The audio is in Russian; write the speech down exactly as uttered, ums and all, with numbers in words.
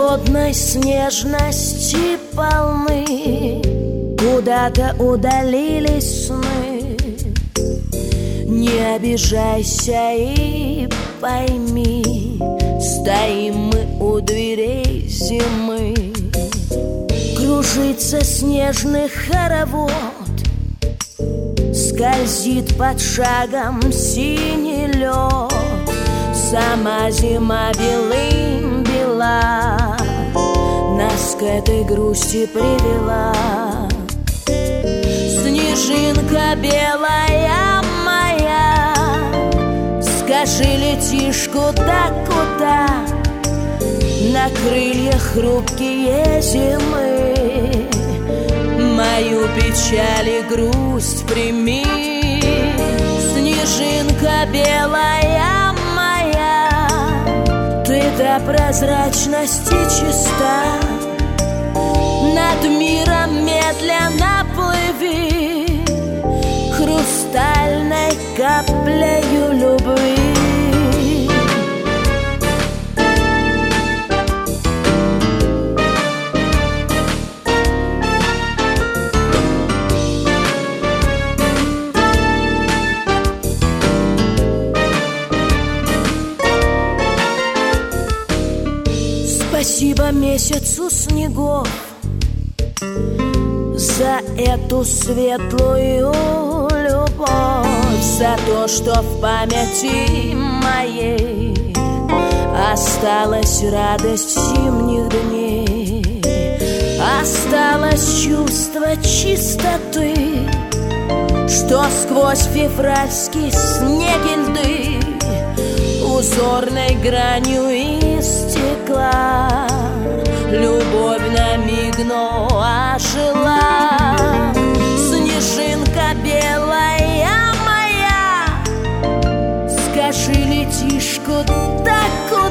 Холодной снежности полны, куда-то удалились сны. Не обижайся и пойми, стоим мы у дверей зимы. Кружится снежный хоровод, скользит под шагом синий лед. Сама зима белым бела нас к этой грусти привела. Снежинка белая моя, скажи, летишь куда, куда? На крыльях хрупкие зимы мою печаль и грусть прими. Снежинка белая моя, ты до прозрачности чиста. Над миром медленно плыви хрустальной каплею любви. Спасибо месяцу снегов за эту светлую любовь, за то, что в памяти моей осталась радость зимних дней, осталось чувство чистоты, что сквозь февральский снег и льды узорной гранью из стекла любовь на миг, но ожила. Снежинка белая моя, скажи, летишь куда, куда?